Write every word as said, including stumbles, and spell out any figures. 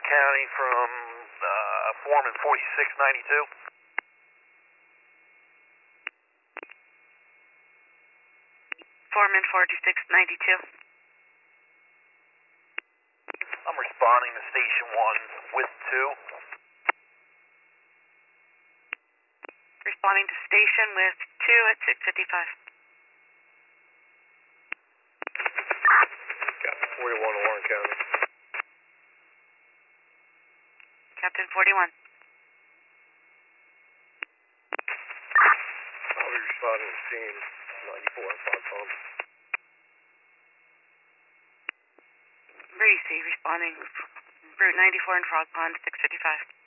County from uh, Foreman forty-six ninety-two. Foreman forty-six ninety-two. I'm responding to Station one with two. Responding to station with two at six fifty-five. Captain forty-one, Warren County. Captain forty-one. I'll be responding to scene ninety-four on Frog Pond. Reese responding. Route ninety-four in Frog Pond, six fifty-five.